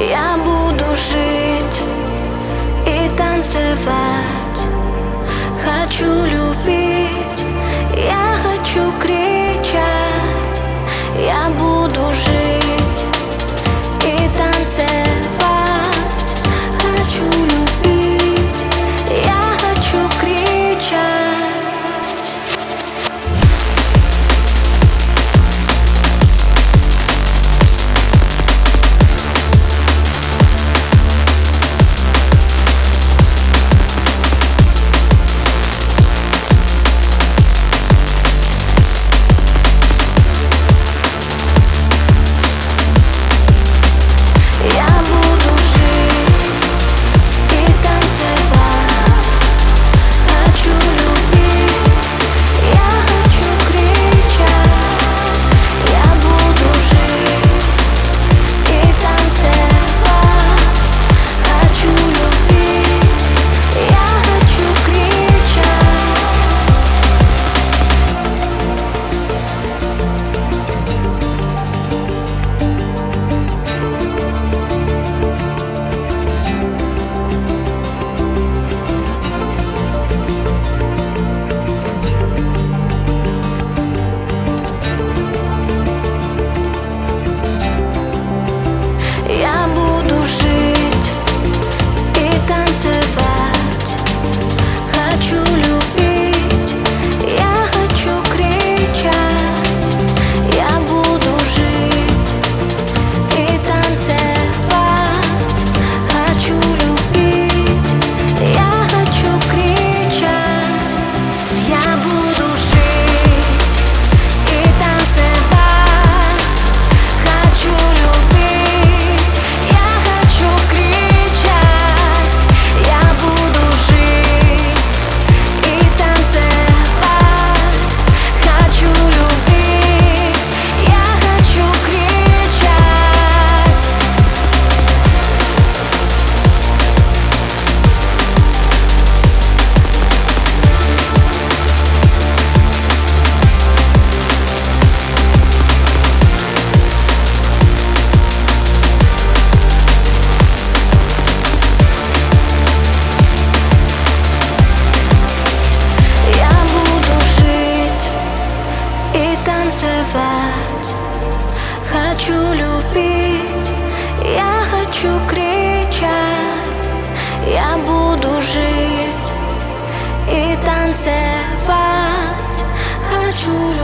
Я буду жить и танцевать. Хочу любить, я хочу кричать. Я буду жить и танцевать. Хочу любить, я хочу кричать. Я буду жить и танцевать. Хочу любить, я хочу кричать. Я буду жить и танцевать. Хочу любить, я хочу кричать. Я буду жить и танцевать. Хочу любить, я хочу кричать. Я буду жить и танцевать. Хочу любить, я хочу кричать. Я буду жить и танцевать. Хочу любить, я хочу кричать. Я буду жить и танцевать. Хочу любить.